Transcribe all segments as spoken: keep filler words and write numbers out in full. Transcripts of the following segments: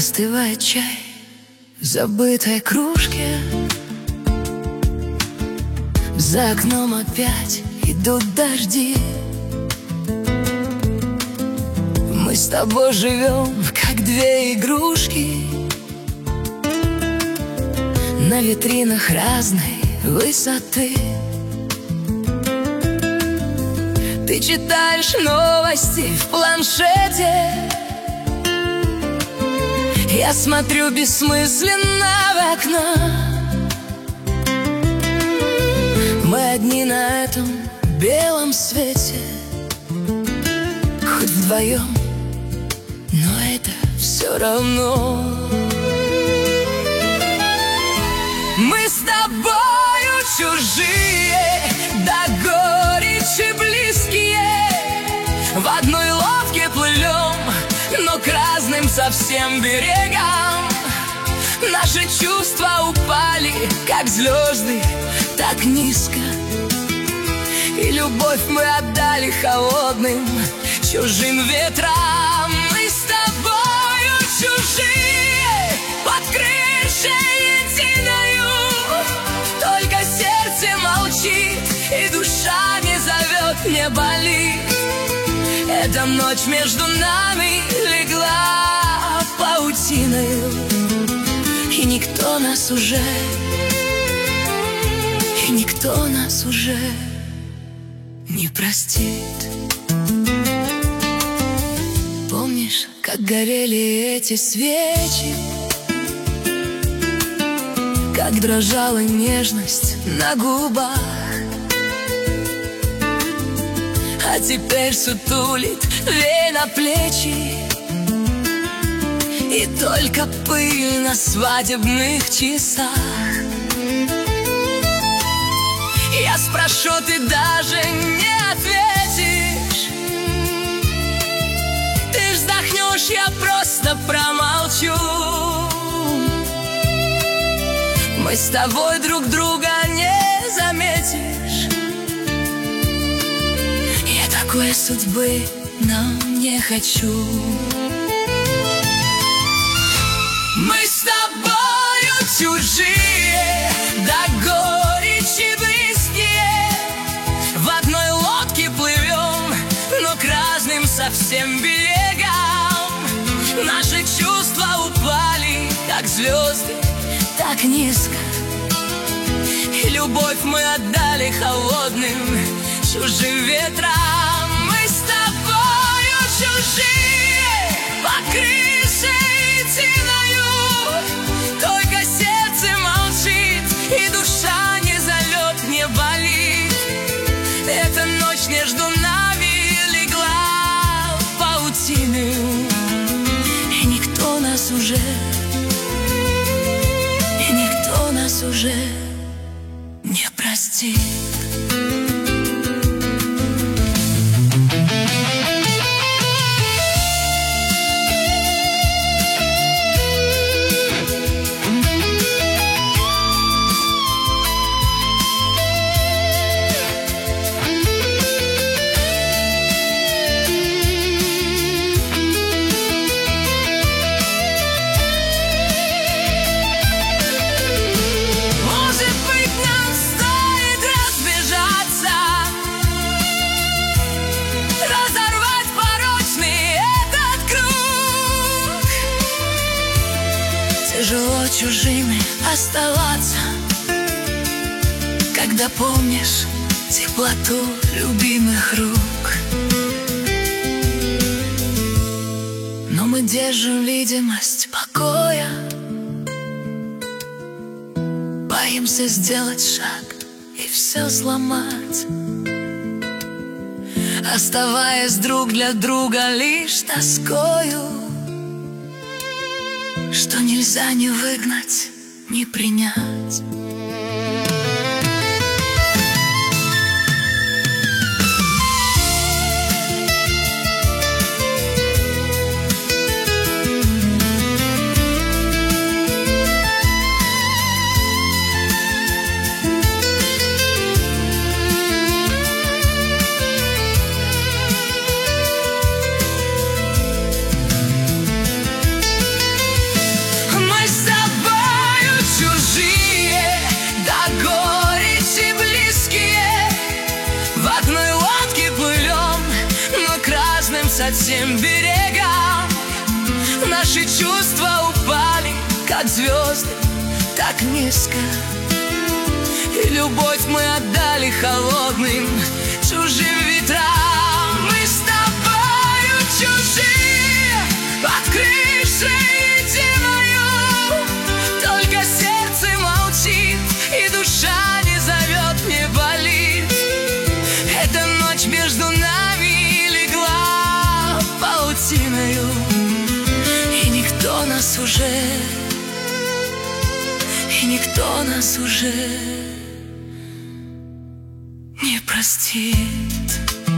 остывает чай в забытой кружке. За окном опять идут дожди. Мы с тобой живем, как две игрушки, на витринах разной высоты. Ты читаешь новости в планшете, я смотрю бессмысленно в окно. Мы одни на этом белом свете, хоть вдвоем, но это все равно. Мы с тобою чужие, до горечи близкие. В одной лодке плывем, но к разным совсем берегам. Наши чувства упали, как звезды, так низко. И любовь мы отдали холодным, чужим ветрам. Мы с тобою чужие, под крышей единою. Только сердце молчит, и душа не зовет, не болит. Эта ночь между нами легла паутиною, и никто нас уже, и никто нас уже не простит. Помнишь, как горели эти свечи, как дрожала нежность на губах? А теперь сутулит вей на плечи, и только пыль на свадебных часах. Я спрошу, ты даже не ответишь. Ты вздохнешь, я просто промолчу. Мы с тобой друг друга не заметишь. Я такой судьбы нам не хочу. Мы с тобою чужие, до горечи близкие. В одной лодке плывем, но к разным совсем берегам. Наши чувства упали, как звезды, так низко. И любовь мы отдали холодным, чужим ветрам. Мы с тобою чужие, под крышей единою. Только сердце молчит, и душа не зовет, не болит. Эта ночь между нами легла паутиною, и никто нас уже, и никто нас уже не простит. Тяжело чужими оставаться, когда помнишь теплоту любимых рук. Но мы держим видимость покоя, боимся сделать шаг и все сломать, оставаясь друг для друга лишь тоскою, что нельзя ни выгнать, ни принять. высоте берега. Наши чувства упали, как звезды, так низко. И любовь мы отдали холодным, чужим ветрам. Мы с тобою чужие, под крышей зимою. Только сердце молчит, и душа не зовет, не болит. Эта ночь между нами легла паутиною, и никто нас уже, и никто нас уже не простит.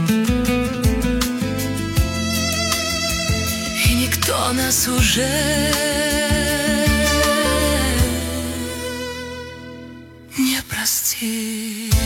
И никто нас уже не простит.